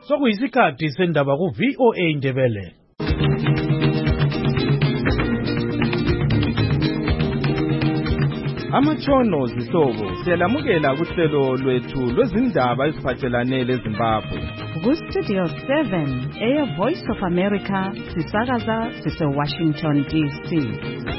Sokuyisikhathi sendaba ku VOA Ndebele. Amatshono zihlobo siyalamukela kuhlelo lwethu lwezindaba eziphathelane leZimbabwe. Ku-Studio 7 Air Voice of America sisakaza sise-Washington DC.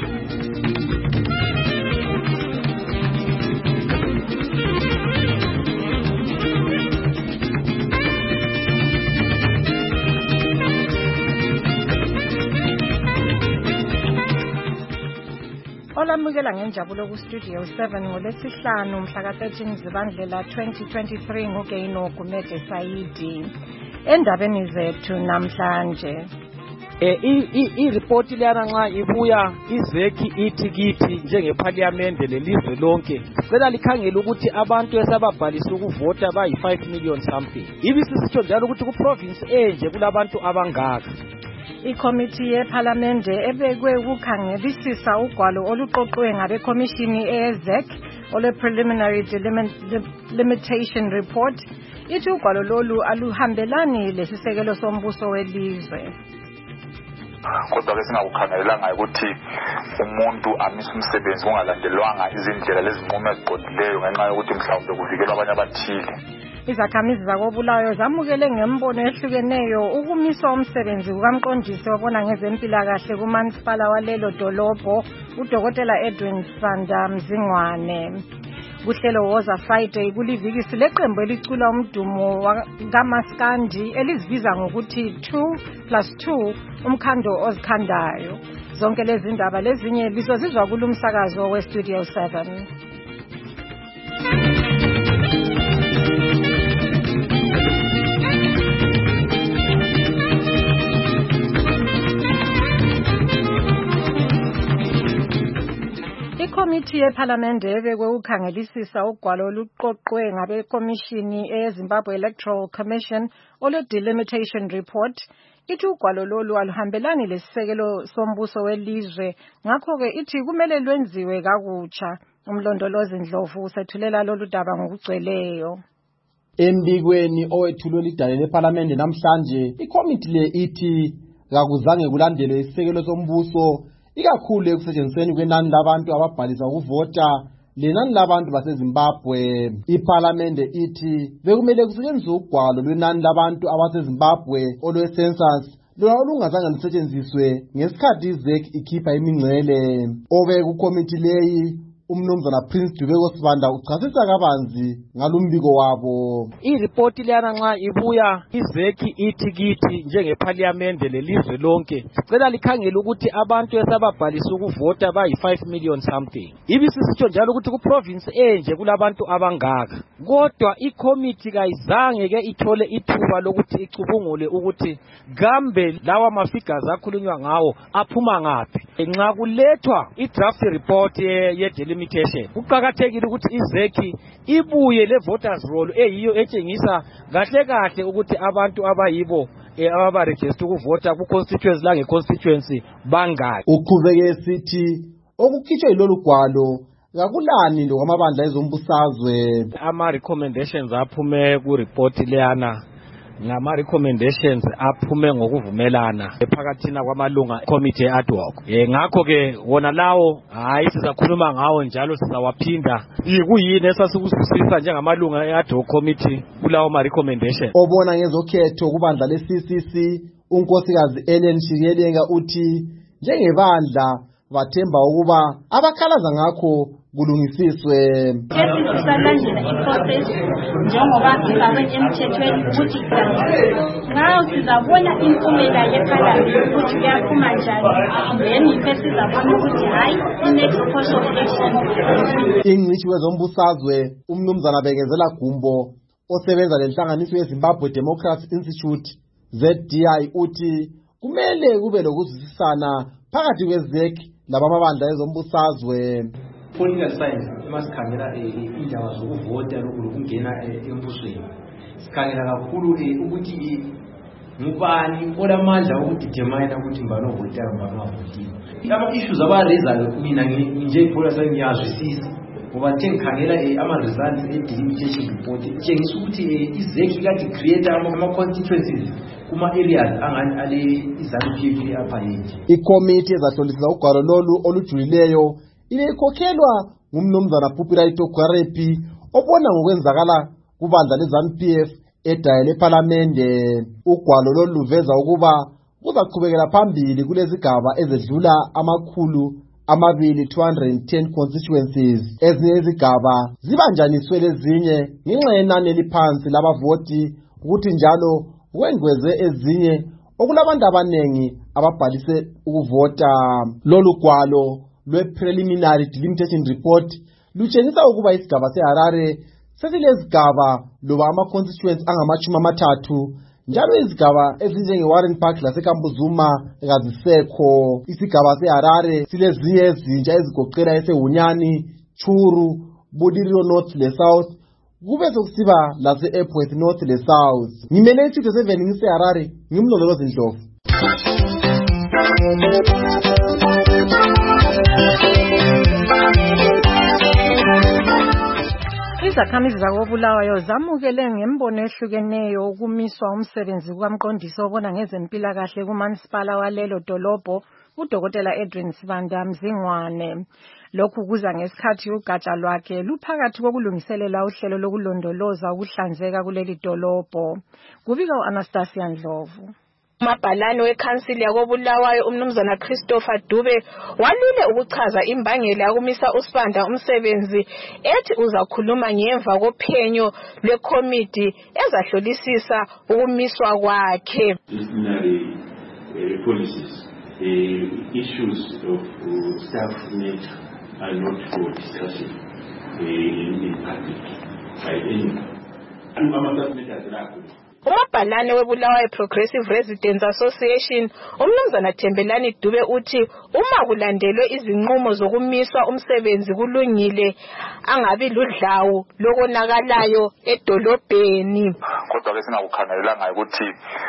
Olamukela ngenjabulo ku-Studio 7 ngolesihlanu mhla ka-13 Zibandlela 2023 nguGeino Gumede Saidi. Endabeni zethu namhlanje i-report leyana nxa ibuya izeki ithi kithi njengephalamende lelizwe lonke cela likhangela ukuthi abantu esababhalisa ukuvota bayi-5 million something. Ibisisitsho njalo ukuthi ku-province enje kulabantu abangaka. Ikomiti yePhalamende ebekwe ukukhangelisisa ugwalo oluqoqwe ngabekomishini eZEC ole-Preliminary Delimitation Report ithi ugwalo lolu aluhambelani lesisekelo sombuso welizwe. Kodwa ke singakukhangelanga ukuthi umuntu amise umsebenzi kungalandelwanga izindlela lezinqumo eziqondileyo ngenxa yokuthi mhlawumbe kuvikelwa abanye abathile. Izakhamizi zakoBulawayo zamukele ngembono ehlukeneyo ukumiswa umsebenzi kukamqondisi obona ngezempilakahle kumasipala walelo dolobho uDokotela Edwin Sanda Mzingwane. Kuhlelo Woza Friday kulivikisi leqembu elicula umdumo kaMaskandi elizibiza ngokuthi 2+2 umkhando ozikhandayo. Zonke lezi ndaba lezinye bizozizwa kulumsakazo weStudio 7. Ikomiti yePhalamende ebekwe ukukhangelisisa ugwalo oluqoqwe ngabekomishini eZimbabwe Electoral Commission ole-Delimitation Report ithi ugwalo lolu aluhambelani lesisekelo sombuso welizwe, ngakho-ke ithi kumele lwenziwe kakutsha. Umlondolozi Ndlovu usethulela lolu daba ngokugcweleyo. Embikweni owethulwe lidale lePhalamende namhlanje, ikomiti le ithi kakuzange kulandelwe isisekelo sombuso ikakhulu ekusetshenzisweni kwenani labantu ababhalisa ukuvota lenani labantu baseZimbabwe. IPhalamende ithi bekumele kusetshenziswe ugwalo lwenani labantu abaseZimbabwe olwe-census lona olungazange lusetshenziswe ngesikhathi iZEC ikhipha imingcele. Obekukomiti leyi umnumzana Prince Dubeko Sibanda uchasisa kabanzi ngalumbiko wabo. I-report leyana nxa ibuya izeki ithi kithi njengephalamende lelizwe lonke cela likhangela ukuthi abantu esababhalisa ukuvota bayi-5 million something. Ibisisitsho njalo ukuthi ku-province enje kulabantu abangaka. Kodwa ikomiti kayizange ke ithole ithuba lokuthi icubungule ukuthi kambe lawa mafigures akhulunywa ngawo aphuma ngaphi. Nxa kulethwa i-draft report ye-delimitation kuqakathekile ukuthi izeki ibuye le-voters roll eyiyo etshengisa kahle kahle ukuthi abantu abayibo abaregister ukuvota ku-constituency lange-constituency bangaki. Uqhubeke sithi okukhitshwe yilolu gwalo kakulani lokwamabandla ezombusazwe. Ama-recommendations aphume ku-report leyana ngama-recommendations aphume ngokuvumelana phakathina kwamalunga committee ad hoc. Ngakho ke wona lawo hayi sizakhuluma ngawo njalo sizawaphinda kuyini esasikususisa njengamalunga e-ad hoc committee kulawo ma-recommendation. Obona ngezokhetho kubandla le-CCC unkosikazi Ellen Shiyelenga uthi njengebandla bathemba ukuba abakhalaza ngakho kulungisiswe. Sisalandela i-process njengoba ifakwe emthethweni ukuthi ngawo sizabona impumela yePhalamende ukuthi kuyaphuma njani, then yikho sizabona ukuthi hayi i-next course of action. Ingcitshi wezombusazwe umnumzana Bekezela Gumbo osebenza lenhlanganiso yeZimbabwe Democracy Institute ZDI uthi kumele kube lokuzwisisana phakathi kweZEC labamabandla ezombusazwe. Political science masikhangela indaba zokuvota lokungena embusweni. Sikhangela kakhulu ukuthi ngubani olamandla okudetermine ukuthi mbano vota mbano avotile. Ama issues abarezayo mina nje political science ngiyazwisisa ngoba ngikhangela ama-results e-delimitation report tshengisa ukuthi izeki kade create ama-constituencies kuma-areas angani ale iZANU-PF upper age. Ikomiti ezahlolisisa ugwalo lolu olujulileyo ilekhokhelwa ngumnumzana Pupiraito Gwarepi obona ngokwenzakala kubandla leZANU-PF edayele ePhalamende. Ugwalo lolu luveza ukuba kuzaqhubekela phambili kulezigaba ezedlula 210 constituencies. Ezinye izigaba zibanjaniswe lezinye ngenxa yenani eliphansi labavoti ukuthi njalo kwengweze ezinye okulabantu abanengi ababhalise ukuvota. Lolu gwalo lwe-preliminary delimitation report lutshengisa ukuba isigaba seHarare sesilezigaba loba ama-constituents angama-30 njalo izigaba ezinjenge-Warren Park laseKambuzuma kazisekho. Isigaba seHarare silezinye ezintsha ezigoqela eseHunyani, Churu, Budiriro North le South kube sokusiba lase-Epworth North le South. Ngimele iStudio 7 ngiseHarare, ngimlondolozi Ndlovu. Izakhamizi zakoBulawayo zamukele ngembono ehlukeneyo ukumiswa umsebenzi kukamqondisi obona ngezempilakahle kumansipala walelo dolobho uDokotela Edwin Sibanda Mzingwane. Lokhu kuza ngesikhathi ugatsha lwakhe luphakathi kokulungiselela uhlelo lokulondoloza ukuhlanzeka kuleli dolobho. Kubika uAnastasia Ndlovu. Umabhalane wekhansili yakoBulawayo umnumzana Christopher Dube walile ukuchaza imbangela yokumisa uSibanda umsebenzi ethi uzakhuluma ngemva kophenyo lwekomiti ezahlolisisa ukumiswa kwakhe. Policies, issues of staff nature are not for discussion in public by anyone. Umabhalane weBulawayo Progressive Residents Association umnumzana Thembelani Dube uthi uma kulandelwe izinqumo zokumiswa umsebenzi kulungile angabi ludlawu lokonakalayo edolobheni. Kodwa ke singakukhangelanga ukuthi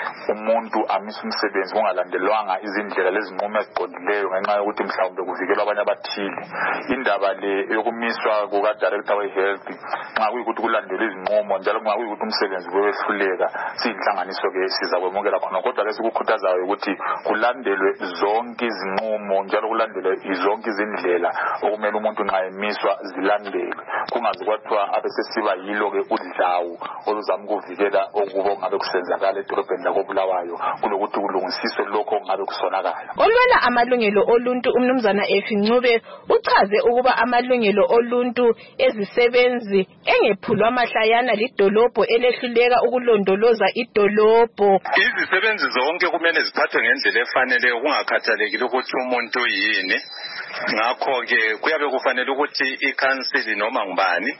umuntu amisa umsebenzi kungalandelwanga izindlela lezinqumo eziqondileyo ngenxa yokuthi mhlawumbe kuvikelwa abanye abathile. Indaba le yokumiswa kuka Director we-Health nxa kuyikuthi kulandelwe izinqumo njalo nxa kuyikuthi umsebenzi wehluleka siyinhlanganiso ke sizakwemukela khona. Kodwa ke sikukhuthazayo ukuthi kulandelwe zonke izinqumo njalo kulandelwe zonke izindlela okumele umuntu nxa emiswa zilandelwe, kungazi kwathiwa abesesiba yilo ke udlawu oluzama ukuvikela okubo ngabe kusenzakala edolobheni lakoBulawayo kulokuthi kulungisiswe lokho ngabe kusonakala. Olwela amalungelo oluntu umnumzana Efincube uchaze ukuba amalungelo oluntu ezisebenzi engephulwa mahlayana lidolobho elehluleka ukulondoloza idolobho. Izisebenzi zonke kumele ziphathwe ngendlela efanele kungakhathalekile ukuthi umuntu yini. Ngakho ke kuyabe kufanele ukuthi ikhansili noma ngubani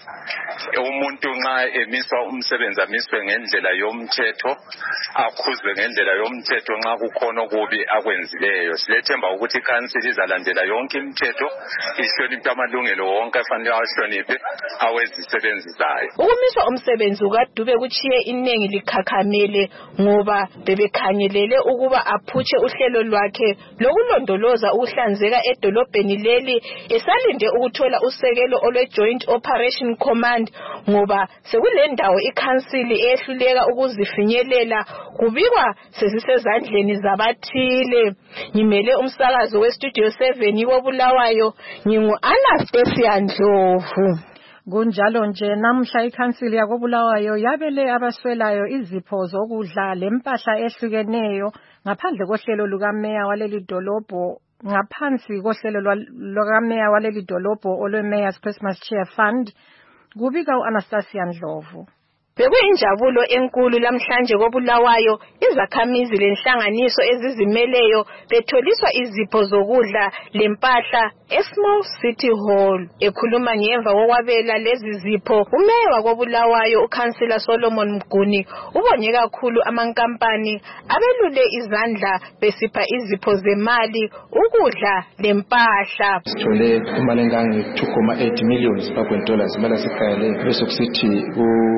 umuntu nxa emiswa umsebenzi amiswe ngendlela yomthetho, akhuzwe ngendlela yomthetho nxa kukhona okubi akwenzileyo. Silethemba ukuthi ikhansili izalandela yonke imithetho, ihloniphe amalungelo wonke afanele ahloniphe awezisebenzi zayo. Ukumiswa umsebenzi ukaDube kuchiye inengi likhakhamele ngoba bebekhangelele ukuba aphutshe uhlelo lwakhe lokulondoloza ukuhlanzeka edolobheni leli esalinde ukuthola usekelo olwe Joint Operation Command ngoba sekulendawo ikhansili ehluleka ukuzifinyelela kubikwa sezisezandleni zabathile. Ngimele umsakazo weStudio 7 koBulawayo ngingu-Anastasia Ndlovu. Kunjalo nje namhla ikhansili yakoBulawayo yabele abaswelayo izipho zokudla lempahla ehlukeneyo ngaphandle kohlelo lukameya waleli dolobho ngaphansi kohlelo lukameya waleli dolobho olwe-Mayor's Christmas Cheer Fund. Kubika uAnastasia Ndlovu. Bekuyinjabulo enkulu lamhlanje koBulawayo izakhamizi lenhlanganiso ezizimeleyo betholiswa izipho zokudla lempahla eSmall City Hall. Ekhuluma ngemva kokwabela lezi zipho umeya wakoBulawayo uKhansila Solomon Mguni ubonye kakhulu amankampani abelule izandla besipha izipho zemali ukudla lempahla. Sithole imali engange $2.8 million mala sikhayele bese kusithi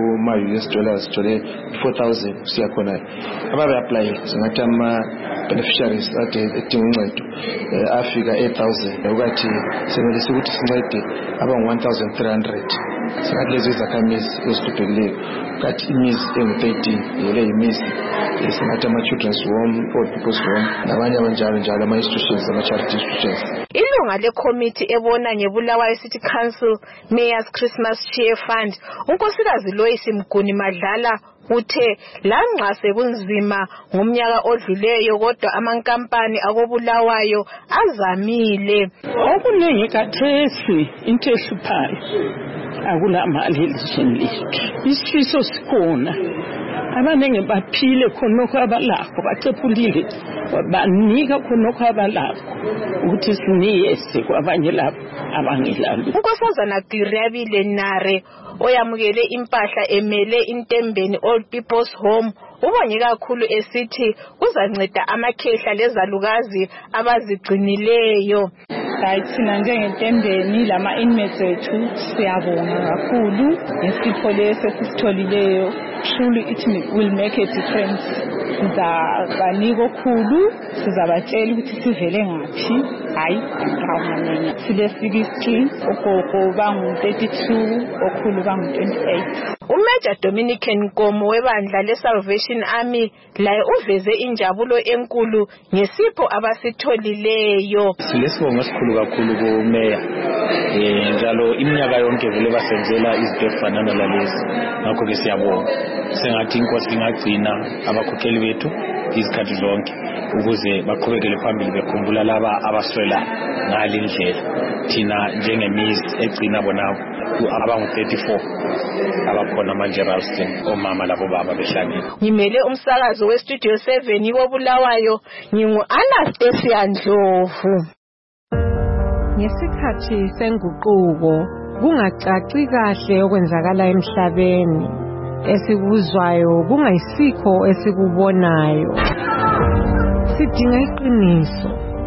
US dollars sithole 4,000 siya khona ababe apply singathi ama beneficiaries ade edinga uncedo afika 8,000 ukuthi senelisa ukuthi sincede aba 1,300 singathi lezo izakhamizi ezihluphekile kathi imizi engu-13 yele imizi singathi ama-children's home, old people's home nabanye abanjalo njalo ama-institutions ama-charity institutions. Ilunga lekomiti ebona ngeBulawayo City Council Mayor's Christmas Cheer Fund unkosikazi Loyce Mguni Madlala uthe lanxa sekunzima ngomnyaka odluleyo kodwa amankampani akobulawayo azamile. Okuningi kathesi into ehluphayo akulamali elizweni lethu. Isifiso sikhona abanenge baphile khonokho abalakho bacephulile banika khonokho abalakho ukuthi siniyese kwabanye labo abangelalo. Unkosazana Giriabile Nare oyamukele impahla emele intembeni Old People's Home ubonye kakhulu esithi uzanceda amakhehla lezalukazi abazigcinileyo. Thina njengentembeni lama inmates ethu siyabonga kakhulu ngesipho leso sisitholileyo. Truly it will make a difference. Sizabanika okhulu, sizabatshela ukuthi sivele ngaphi. Hayi ngawamanya. Sile 60 ogogo bangu-32 okhulu bangu-28. Major Dominican Nkomo webandla leSalvation Army laye uveze injabulo enkulu ngesipho abasitholileyo. Silesibongo esikhulu kakhulu kumeya njalo iminyaka yonke vele basenzela izinto ezifanana lalezi ngakho ke siyabonga sengathi inkosi ingagcina abakhokheli bethu izikhathi zonke ukuze baqhubekele phambili bekhumbula laba abaswela ngale ndlela thina njengemizi egcina bonabo abangu-34 abakhona manje Ralston omama labo baba behlangene. Ngimele umsakazo weStudio 7 woBulawayo ngingu-Anastasia Ndlovu. Ngesikhathi senguquko kungacaci kahle okwenzakala emhlabeni esikuzwayo kungayisikho esikubonayo sidinga iqiniso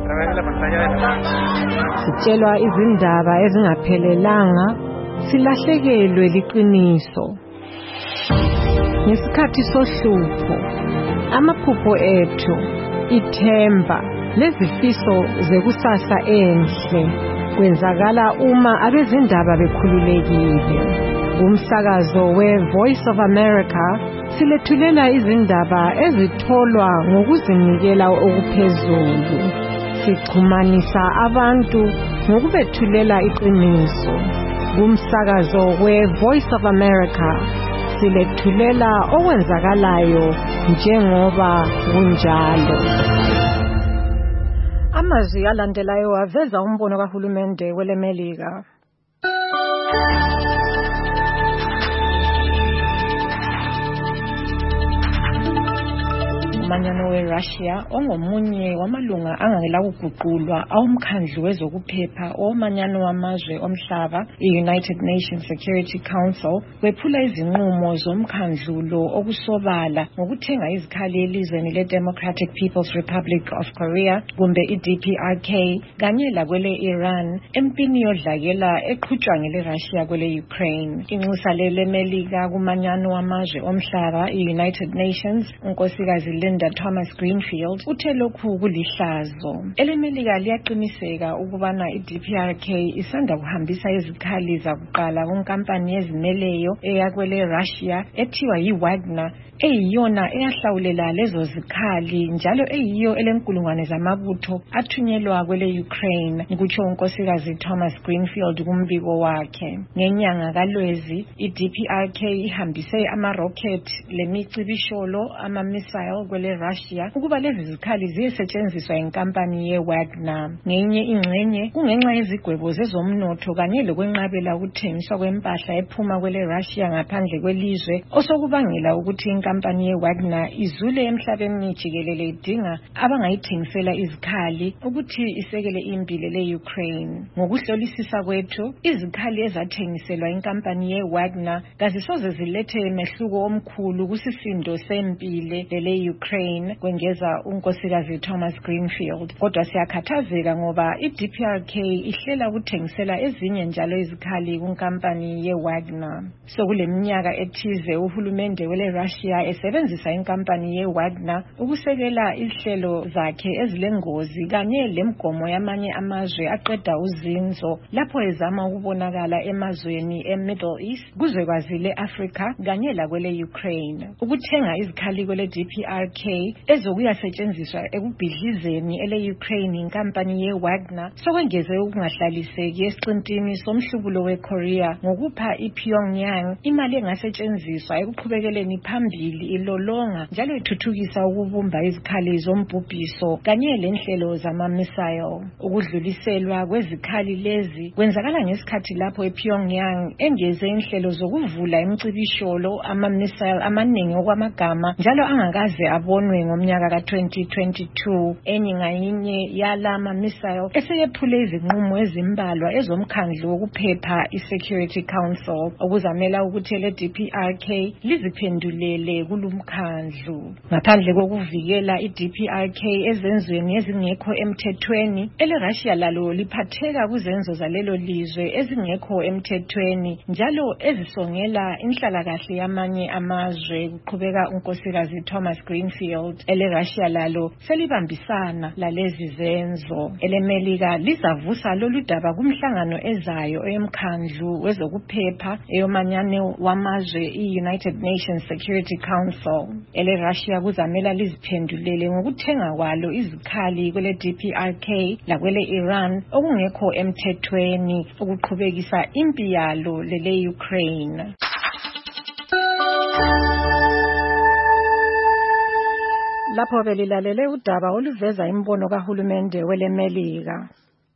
sitshelwa izindaba ezingaphelelanga silahlekelwe liqiniso ngesikhathi sohlupho amaphupho ethu ithemba lezifiso zekusasa enhle kwenzakala uma abezindaba bekhululekile. Umsakazo we-Voice of America silethulela izindaba ezitholwa ngokuzinikela okuphezulu. Sixhumanisa abantu ngokubethulela iqiniso. Umsakazo we-Voice of America silethulela okwenzakalayo njengoba kunjalo. Amazwi alandelayo aveza umbono kahulumende welemelika. Umanyano weRussia ongomunye wamalunga angela kuguqulwa awumkhandlu wezokuphepha omanyano wamazwe omhlaba iUnited Nations Security Council wephula izinqumo zomkhandlu lo okusobala ngokuthenga izikhali elizweni leDemocratic People's Republic of Korea kumbe iDPRK kanye lakwele Iran empini yodlakela eqhutshwa ngeleRussia kwele Ukraine. Inxusa lemelika kumanyano wamazwe omhlaba iUnited Nations unkosikazi Linda Thomas Greenfield uthe lokhu kulihlazo. Elemelika liyaqiniseka ukubana iDPRK isanda kuhambisa izikhali zakuqala kunkampani yezimeleyo eyakwele Russia ethiwa yiWagner eyiyona eyahlawulela lezo zikhali njalo eyiyo elenkulungwane zamabutho athunyelwa kwele Ukraine kutsho unkosikazi Thomas Greenfield kumbiko wakhe. Ngenyanga kaLwezi iDPRK ihambise ama-rocket lemicibisholo ama-missile kwele Russia ukuba lezi zikhali ziyesetshenziswa inkampani yeWagner. Ngenye ingxenye kungenxa yezigwebo zezomnotho kanye lokwenqabela ukuthengiswa kwempahla ephuma kwele Russia ngaphandle kwelizwe osokubangela ukuthi inkampani yeWagner izule emhlabeni jikelele idinga abangayithengisela izikhali ukuthi isekele impilo le-Ukraine. Ngokuhlolisisa kwethu izikhali ezathengiselwa inkampani yeWagner kazisoze zilethe mehluko omkhulu kusisindo sempilo le-Ukraine Ukraine kwengeza unkosikazi Thomas Greenfield. Kodwa siyakhathazeka ngoba iDPRK ihlela ukuthengisela ezinye njalo izikhali kunkampani yeWagner. So kuleminyaka ethize uhulumende wele Russia esebenzisa inkampani yeWagner ukusekela ihlelo zakhe ezilengozi kanye lemgomo yamanye amazwe aqeda uzinzo lapho ezama ukubonakala emazweni eMiddle East kuze kwazile Africa kanye lakwele Ukraine. Ukuthenga izikhali kwele DPRK ezokuyasetshenziswa ekubhidlizeni ele Ukraine inkampani yeWagner sokwengeze ukungahlaliseki esiqintini somhlubulo weKorea ngokupha iPyongyang imali engasetshenziswa ekuqhubekeleni phambili ilolonga njalo ithuthukisa ukubumba izikhali zombhubhiso kanye lenhlelo zama-missile. Ukudluliselwa kwezikhali lezi kwenzakala ngesikhathi lapho iPyongyang engeze inhlelo zokuvula imicibisholo ama-missile amaningi okwamagama njalo angakaze abonwe ngomnyaka ka-2022. Enye ngayinye yalama missile eseyephule izinqumo ezimbalwa ezomkhandlu wokuphepha i-Security Council okuzamela ukuthi le DPRK liziphendulele kulumkhandlu. Ngaphandle kokuvikela iDPRK ezenzweni ezingekho emthethweni, ele Russia lalo liphatheka kuzenzo zalelo lizwe ezingekho emthethweni njalo ezisongela inhlalakahle yamanye amazwe, kuqhubeka unkosikazi Thomas Greenfield. Ele Russia lalo selibambisana lalezi zenzo. Ele Melika lizavusa lolu daba kumhlangano ezayo eyomkhandlu wezokuphepha eyomanyane wamazwe i-United Nations Security Council. Ele Russia kuzamela liziphendulele ngokuthenga kwalo izikhali kwele DPRK lakwele Iran okungekho emthethweni ukuqhubekisa impi yalo lele Ukraine. Lapho belilalele udaba oluveza imbono kahulumende wele Melika.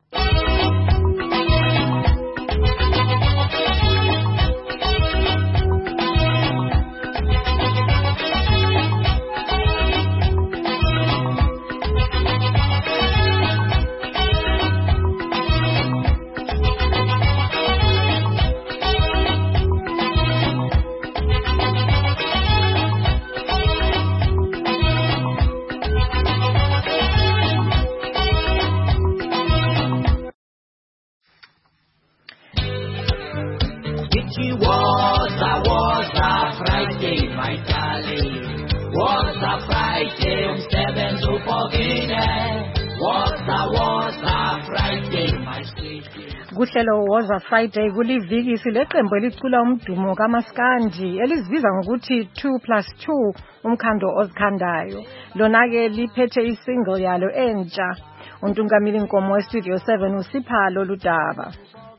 Kuhlelo Woza Friday kuliviki sileqembu elicula umdumo kaMaskandi elizibiza ngokuthi 2+2 umkhando ozikhandayo. Lona ke liphethe isingle yalo entsha. Untungamili Nkomo weStudio 7 usipha lolu daba.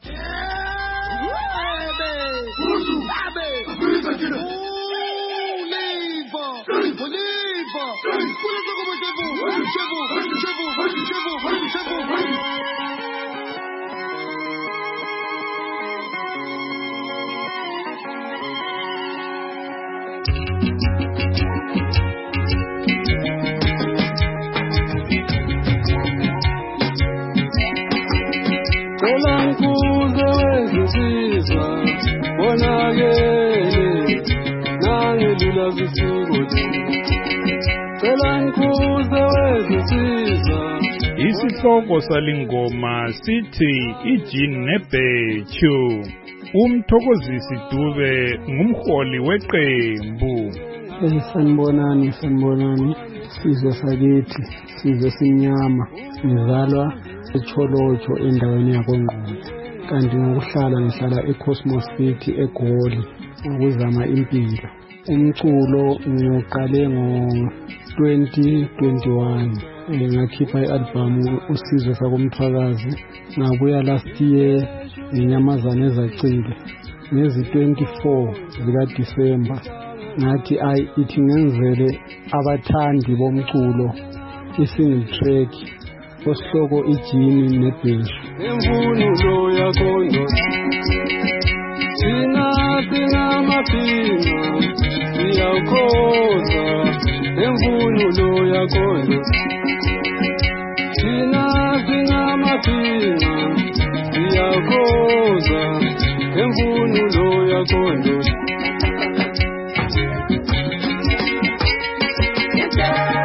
Isihloko salingoma sithi ijini nebhechu. Umthokozisi Dube ngumholi weqembu. Sanibonani sizwe sakithi, sizwe simnyama, ngizalwa eCholocho endaweni yakoNgqondo. Kanti ngokuhlala ngihlala eCosmos City eGoli ukuzama impilo. Umculo ngiqale ngo-2021 ngakhipha i-album uSizwe sakomthwakazi. Ngabuya last year ngenyamazane ezacile ngezi-24 zikaDisemba ngathi ithi ngenzele abathandi bomculo i-single track osihloko ijini nebheshu. Imvunulo yakondo sina maphinga siyakhoza. Imvunulo yakondo sina maphinga siyakhoza. Imvunulo yakondo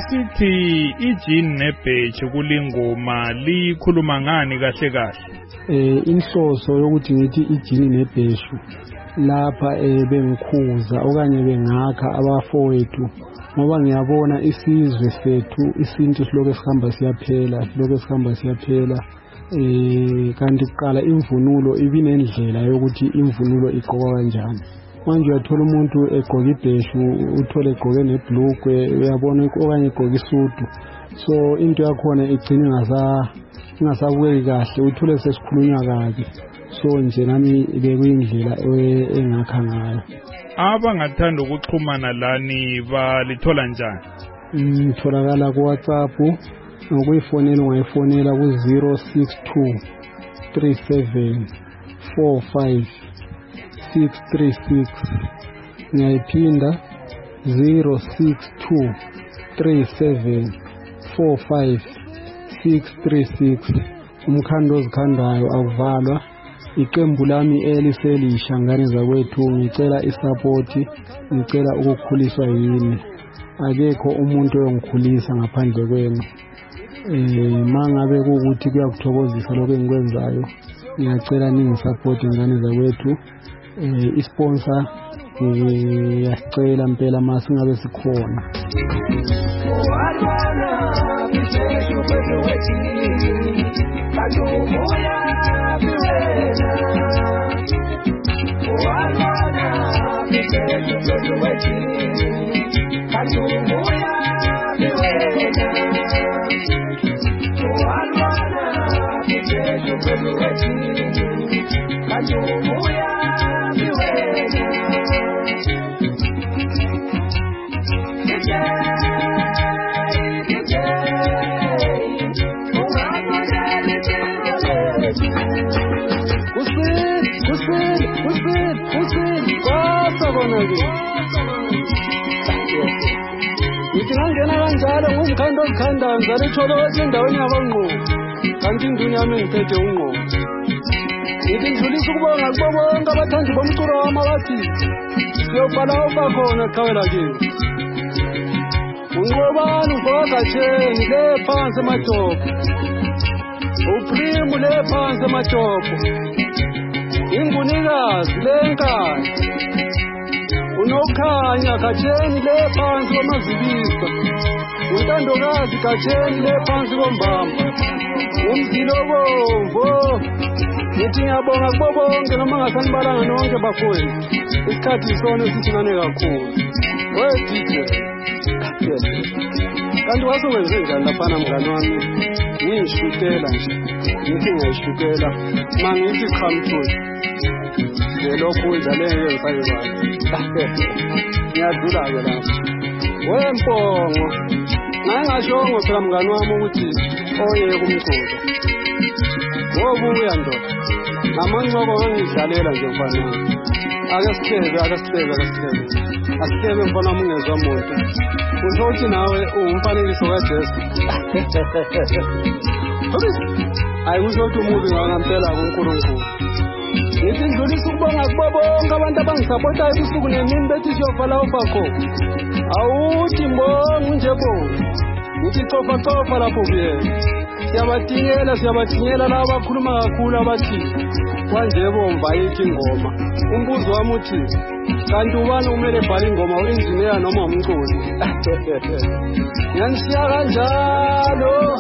sithi ijini nebheji kulingoma likhuluma ngani kahle kahle? Inhloso yokuthi ngithi ijini nebheshu lapha bengikhuza okanye bengakha abafowethu ngoba ngiyabona isizwe sethu isintu siloke sihamba siyaphela kanti kuqala imvunulo ibinendlela yokuthi imvunulo igqokwa kanjani. Manje uyathola umuntu egqoka ibheshu uthole egqoke nebhlugwe uyabona okanye egqoka isudu, so into yakhona igcina ingasabukeki kahle, uthole sesikhulunywa kabi. So nje nami bekuyindlela engakha ngayo. Abangathanda ukuxhumana lani balithola njani? Tholakala ku WhatsApp, ngokuyifonela ungayifonela ku 062 37 45 636. Ngiyayiphinda 062 37 45 636. Umkhando ozikhandayo akuvalwa. Iqembu lami eliselisha ngane zakwethu ngicela isupport, ngicela ukukhuliswa yini. Akekho umuntu oyongikhulisa ngaphandle kwenu. Mangabe ukuthi kuyakuthokozisa lokho engikwenzayo, ngiyacela ningisupport ngane zakwethu. Isponsor ngiyacela impela masingabe sikhona. Ngingena kanjalo ngumkhando ozikhandayo ngizale itholoza endaweni yabanqobo, kanti induni yami ngiphethe unqobo. Ngithi ngidlulisa ukubonga kubo bonke abathandi bomculo wami abathi siyobhala ubakhona qhawela kini. Unqobani uvuka gatsheni le phansi emadopho, uprimu le phansi emadopho, ingunikazi lenkani, unokhanya gatsheni le phansi kwamazibisa, untandokazi gatsheni le phansi kombamba, umzilobombo. Ngithi ngiyabonga kubo bonke noma ngasanibalanga nonke bafowethu, isikhathi isona esithunane kakhulu. DJ kanti wasewenze njani laphana mngani wami? Ngiyishukela nje, ngithi ngiyashukela mangithi qhamthuli lokhu njalo ngisayibala. Ngiyadlula-ke lapho wempongo ngangashongo phela mngani wami ukuthi oyeke umculo wobuya ndoda namancoko ngangidlalela nje mfana wami. Ake sihlebe asihlebe mfana wami ungezwa muntu. Usho ukuthi nawe umfanekiso kaJesu. Hayi usho ukuthi umubi ngampela kuNkulunkulu. Ngithi ngidlulisa ukubonga kubo bonke abantu abangisapotayo usuku nemini bethi siyovala ubakho. Awuthi mbonga nje bonke. Ngithi cofa lapho kuyena. Siyabatingela laba abakhuluma kakhulu abathi kwanje bomba yithi ingoma. Umbuzo wami uthi kanti ubani umele ebhala ingoma, u-engineer noma umculi? Ngiyanishiya kanjalo.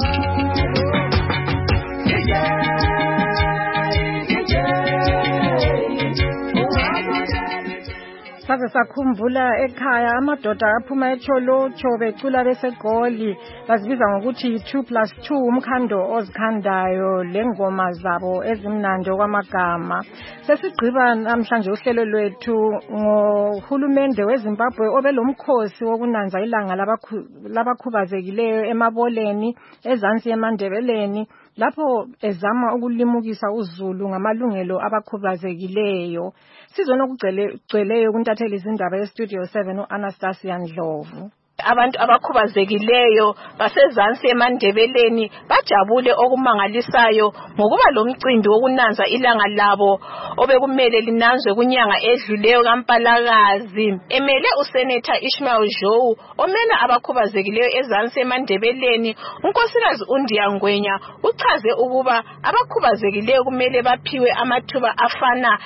Saze sakhumbula ekhaya amadoda aphuma eCholocho becula beseGoli, bazibiza ngokuthi 2+2 umkhando ozikhandayo lengoma zabo ezimnandi okwamagama. Sesigqiba namhlanje uhlelo lwethu ngohulumende weZimbabwe obelomkhosi wokunanza ilanga labakhubazekileyo emaboleni ezansi eMandebeleni, lapho ezama ukulimukisa uZulu ngamalungelo abakhubazekileyo. Sizona ukugcweleyo kuntatheli izindaba yeStudio 7 uAnastasia Ndlovu. Abantu abakhubazekileyo basezansi eMandebeleni bajabule okumangalisayo ngokuba lomcimbi wokunanza ilanga labo obekumele linanzwe kunyanga edluleyo kaMpalakazi. Emele uSenator Ishmael Joe omena abakhubazekileyo ezansi eMandebeleni, unkosikazi Undiya Ngwenya uchaze ukuba abakhubazekileyo kumele baphiwe amathuba afana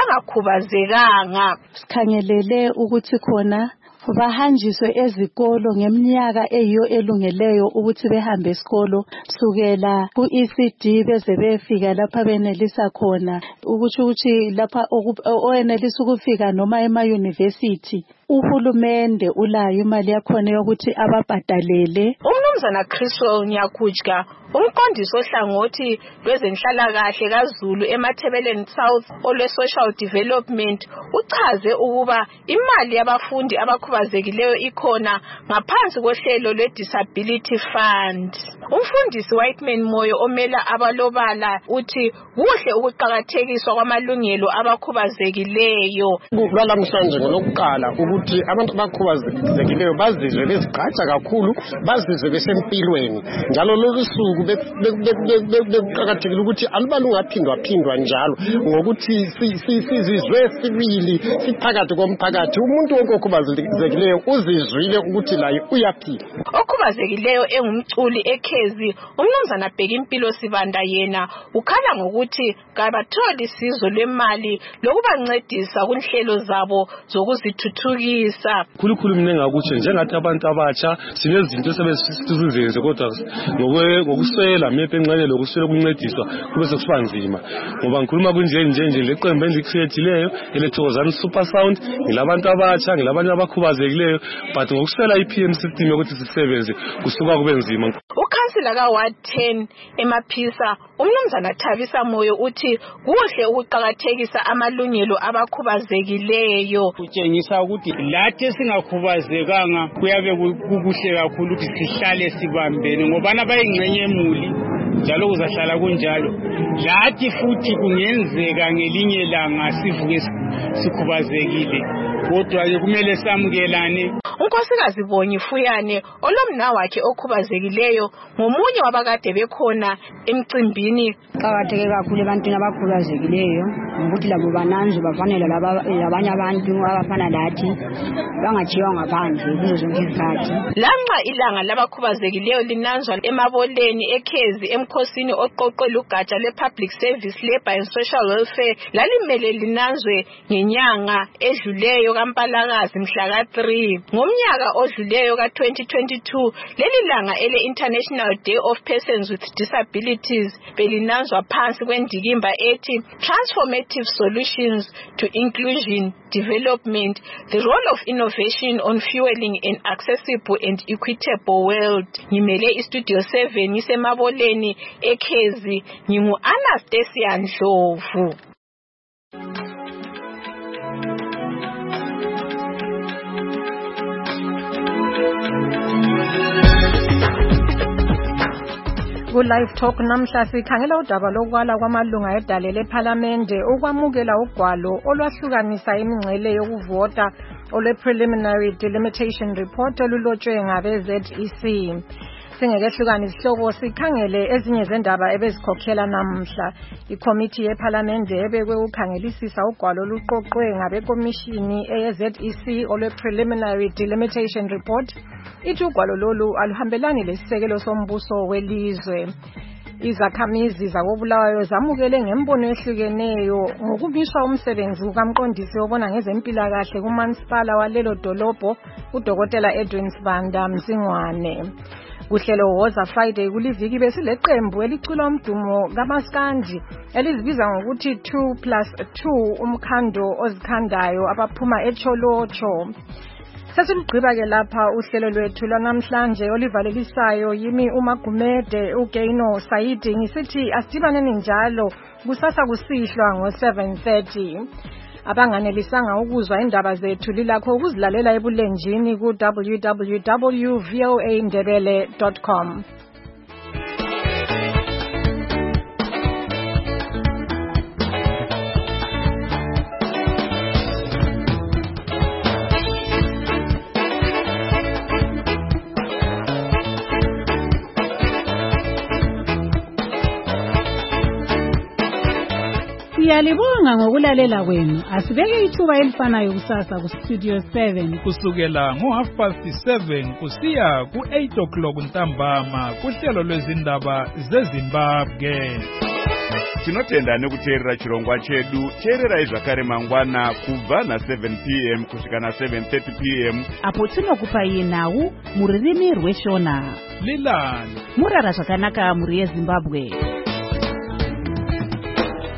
labangakhubazekanga. Sikhangelele ukuthi khona bahanjiswe ezikolo ngeminyaka eyiyo elungeleyo ukuthi behambe esikolo sukela ku ECD beze befika lapha benelisa khona ukuthi lapha oyenelisa ukufika noma ema-university uhulumende ulayo imali yakhona yokuthi ababhadalele. Umnumzana Chriswell Nyakujka umqondisi ohlangothi lwezenhlalakahle kaZulu eMathebeleni South olwe Social Development uchaze ukuba imali yabafundi abakhubazekileyo ikhona ngaphansi kohlelo lwe-Disability Fund. Umfundisi Whiteman Moyo omela abalobala uthi kuhle ukuqhakathekiswa kwamalungelo abakhubazekileyo. Namhlanje ngolokuqala ukuthi abantu abakhubazekileyo bazizwe bezigqaja kakhulu, bazizwe besempilweni, njalo lokusuku beqhakathekile ukuthi alubalungaphindwa njalo ngokuthi sizizwe sibili siphakathi komphakathi. Umuntu wonke okhubazekileyo uzizwile ukuthi laye uyaphila. Okhubazekileyo engumculi eKhezi umnumzana Bhekimpilo Sibanda yena ukhala ngokuthi kabatholi isizo lwemali lokubancedisa kunhlelo zabo zokuzithuthukisa. Khulukhulu mina ngakuthi njengathi abantu abatsha sinezinto esebesizenze kodwa ngokuswela mephe enqane lokuswela ukuncediswa kube sekusiba nzima, ngoba ngikhuluma kunje leqembu engilicreatileyo elethokozana Super Sound ngilabantu abatsha ngilabanye abakhubazekileyo, but ngokuswela iPM system yokuthi sisebenze kusuka kube nzima. Ukhansila kaWard 10 eMaphisa umnumzana Thabisa Moyo uthi kuhle ukuqhakathekisa amalungelo abakhubazekileyo. Utshengisa ukuthi lathi singakhubazekanga kuyabe kukuhle kakhulu ukuthi sihlale sibambene ngoba bayingcenye emuli njalo kuzahlala kunjalo. Lathi futhi kungenzeka ngelinye langa sivuke sikhubazekile, kodwa ke kumele samukelane. Unkosikazi Bonyi Fuyane olomna wakhe okhubazekileyo ngomunye wabakade bekhona emcimbini. Qhakatheke kakhulu ebantwini abakhubazekileyo ukuthi labo bananzwe bafanele labanye abantu abafana lathi bangathiywa ngaphandle kuzo zonke izikhathi. Lanxa ilanga labakhubazekileyo linanzwa emaboleni eKhezi emkhosini oqoqwe lugatsha le-Public Service Labour and Social Welfare lalimele linanzwe ngenyanga edluleyo kaMpalakazi mhla ka-3. Ngomnyaka odluleyo ka-2022 leli langa ele-International Day of Persons with Disabilities belinanzwa phansi kwendikimba ethi Transformative Solutions to Inclusion Development, the role of innovation on fueling an accessible and equitable world. Ngimele iStudio 7 ngisemaboleni eKhezi, ngingu-Anastasia Ndlovu. Ku-Live Talk namhla sikhangela udaba lokwala kwamalunga edale lePhalamende ukwamukela ugwalo olwahlukanisa imingcele yokuvota olwe-Preliminary Delimitation Report olulotshwe ngabe-ZEC. Singekehlukani isihloko sikhangele ezinye zendaba ebezikhokhela namhla. Ikomiti yePhalamende ebekwe ukhangelisisa ugwalo oluqoqwe ngabekomishini eye-ZEC olwe-Preliminary Delimitation Report ithi ugwalo lolu aluhambelani lesisekelo sombuso welizwe. Izakhamizi zakoBulawayo zamukele ngembono ehlukeneyo ngokubiswa umsebenzi kukamqondisi obona ngezempilakahle kumansipala walelo dolobho uDokotela Edwin Sibanda Mzingwane. Kuhlelo Woza Friday kuliviki besileqembu elicula umdumo kaMaskandi elizibiza ngokuthi 2+2 umkhando ozikhandayo abaphuma eCholocho. Sesilugqiba ke lapha uhlelo lwethu lwanamhlanje olivalelisayo yimi uMagumede uGeino Saidi ngisithi asidibaneni njalo kusasa kusihlwa ngo-7:30. Abanganelisanga ukuzwa indaba zethu lilakho ukuzilalela ebulenjini ku www.voandebele.com. Siyalibonga ngokulalela kwenu. Asibeke ithuba elifanayo kusasa ku Studio 7 kusukela ngo7:30 kusiya ku8 ntambama kuhlelo lwezindaba zeZimbabwe. Tinotenda nekuteerera chirongwa chedu. Teererai zvakare mangwana kubva na7 p.m. kusvika na7:30 p.m. apo tinokupai nhau muririmi rweshona. Lilani murara zvakanaka muri yeZimbabwe.